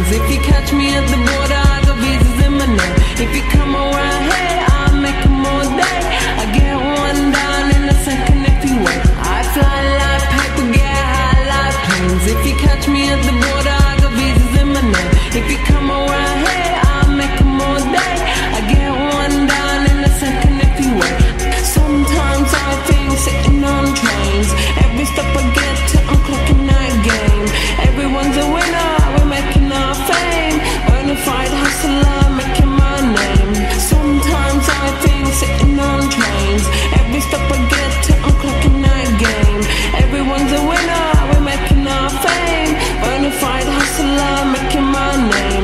If you catch me at the border, I got visas in my name. If you come around here, I'll make them all day. I get one down in a second if you wait. I fly like paper, get high like planes. If you catch me at the border, I got visas in my name. If you come around here, I'll make them all day. I get one down in a second if you wait. Sometimes I think sitting on trains. Every step I get to, I'm clocking that game. Everyone's a winner, we're making our fame. Bonafide hustler, making my name. Sometimes I think sitting on trains. Every step I get to, I'm clocking that game. Everyone's a winner, we're making our fame. Bonafide hustler, making my name.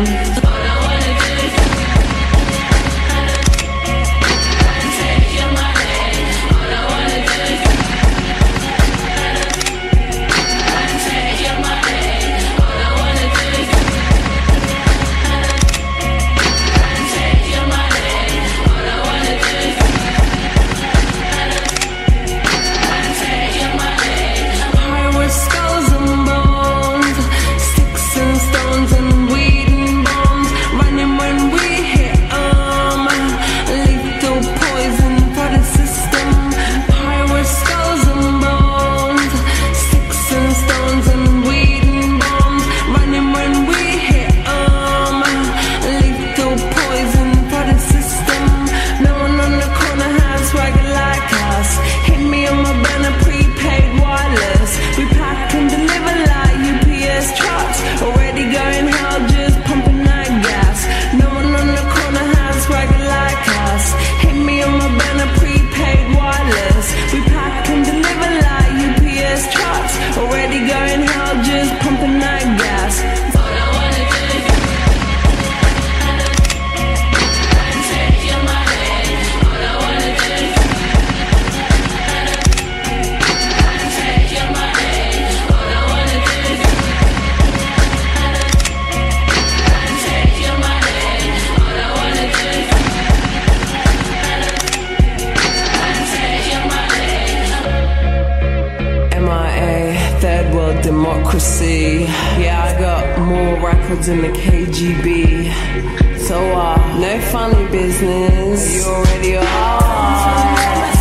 Democracy. Yeah, I got more records than the KGB. So, no funny business. You already are.